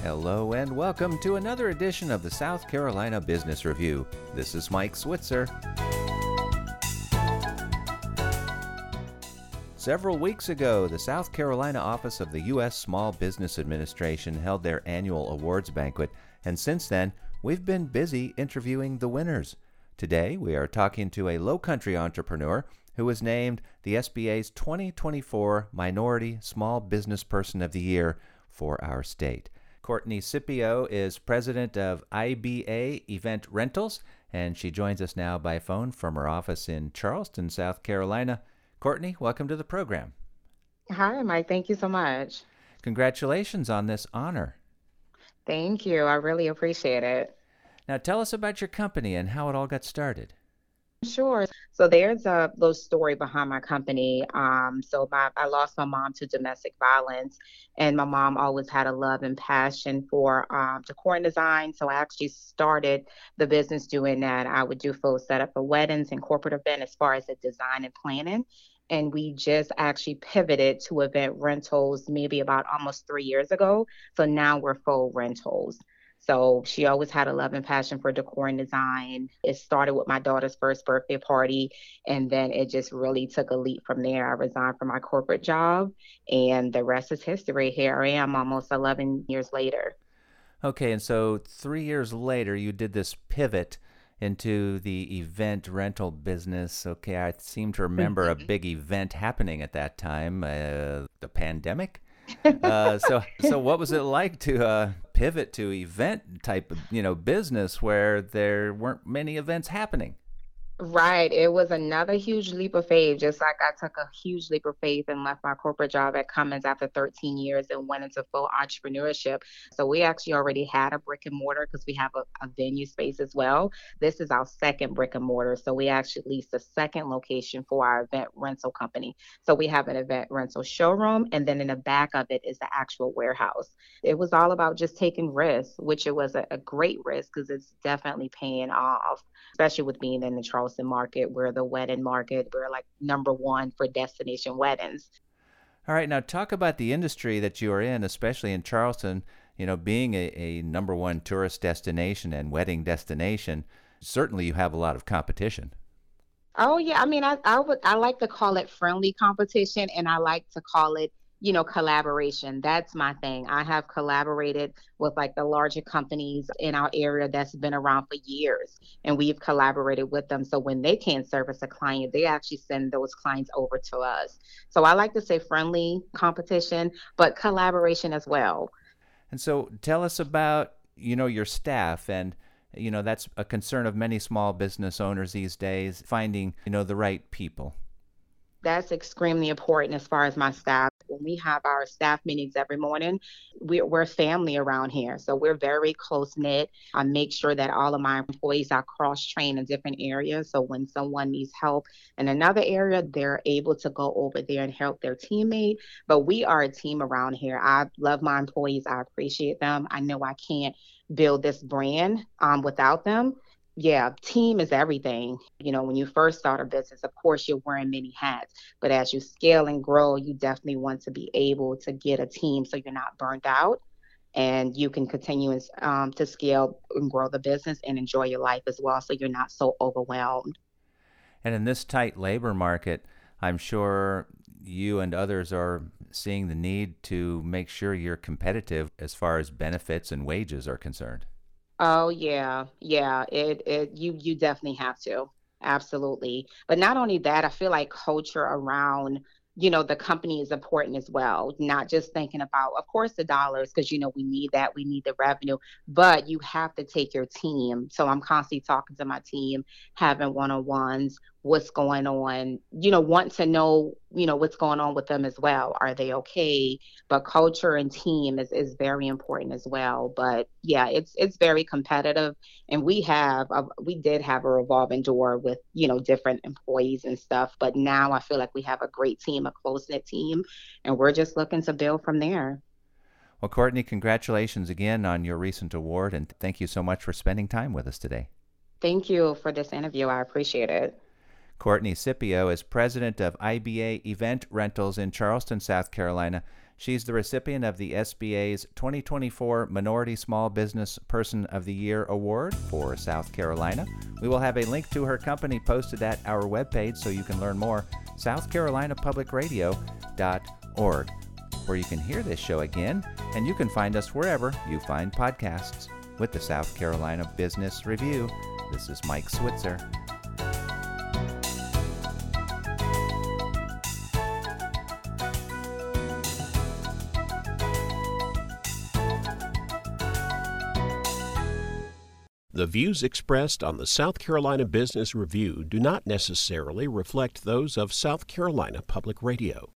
Hello and welcome to another edition of the South Carolina Business Review. This is Mike Switzer. Several weeks ago, the South Carolina office of the U.S. Small Business Administration held their annual awards banquet, and since then, we've been busy interviewing the winners. Today, we are talking to a Lowcountry entrepreneur who was named the SBA's 2024 Minority Small Business Person of the Year for our state. Courtney Scipio is president of IBA Event Rentals, and she joins us now by phone from her office in Charleston, South Carolina. Courtney, welcome to the program. Hi, Mike. Thank you so much. Congratulations on this honor. Thank you. I really appreciate it. Now tell us about your company and how it all got started. Sure. So there's a little story behind my company. I lost my mom to domestic violence, and my mom always had a love and passion for decor and design. So I actually started the business doing that. I would do full setup for weddings and corporate event as far as the design and planning. And we just actually pivoted to event rentals maybe about almost 3 years ago. So now we're full rentals. So she always had a love and passion for decor and design. It started with my daughter's first birthday party, and then it just really took a leap from there. I resigned from my corporate job, and the rest is history. Here I am almost 11 years later. Okay, and so 3 years later, you did this pivot into the event rental business. Okay, I seem to remember a big event happening at that time, the pandemic. So what was it like to pivot to event type of business where there weren't many events happening? Right. It was another huge leap of faith, just like I took a huge leap of faith and left my corporate job at Cummins after 13 years and went into full entrepreneurship. So we actually already had a brick and mortar because we have a venue space as well. This is our second brick and mortar. So we actually leased a second location for our event rental company. So we have an event rental showroom, and then in the back of it is the actual warehouse. It was all about just taking risks, which it was a great risk because it's definitely paying off, especially with being in the Charleston market. We're the wedding market. We're like number one for destination weddings. All right, now talk about the industry that you are in, especially in Charleston, being a number one tourist destination and wedding destination. Certainly you have a lot of competition. Oh yeah, I mean, I like to call it friendly competition, and I like to call it, collaboration. That's my thing. I have collaborated with like the larger companies in our area that's been around for years, and we've collaborated with them. So when they can't service a client, they actually send those clients over to us. So I like to say friendly competition, but collaboration as well. And so tell us about, your staff and that's a concern of many small business owners these days, finding, the right people. That's extremely important as far as my staff. When we have our staff meetings every morning, we're family around here. So we're very close knit. I make sure that all of my employees are cross trained in different areas. So when someone needs help in another area, they're able to go over there and help their teammate. But we are a team around here. I love my employees. I appreciate them. I know I can't build this brand without them. Yeah, team is everything. When you first start a business, of course, you're wearing many hats. But as you scale and grow, you definitely want to be able to get a team so you're not burned out and you can continue to scale and grow the business and enjoy your life as well so you're not so overwhelmed. And in this tight labor market, I'm sure you and others are seeing the need to make sure you're competitive as far as benefits and wages are concerned. Oh yeah, yeah. You definitely have to. Absolutely. But not only that, I feel like culture around, the company is important as well. Not just thinking about, of course, the dollars, because we need that, we need the revenue, but you have to take your team. So I'm constantly talking to my team, having one-on-ones, what's going on, want to know, what's going on with them as well. Are they okay? But culture and team is very important as well. But yeah, it's very competitive. And we did have a revolving door with, different employees and stuff. But now I feel like we have a great team, a close-knit team, and we're just looking to build from there. Well, Courtney, congratulations again on your recent award, and thank you so much for spending time with us today. Thank you for this interview. I appreciate it. Courtney Scipio is president of IBA Event Rentals in Charleston, South Carolina. She's the recipient of the SBA's 2024 Minority Small Business Person of the Year Award for South Carolina. We will have a link to her company posted at our webpage so you can learn more, southcarolinapublicradio.org, where you can hear this show again, and you can find us wherever you find podcasts. With the South Carolina Business Review, this is Mike Switzer. The views expressed on the South Carolina Business Review do not necessarily reflect those of South Carolina Public Radio.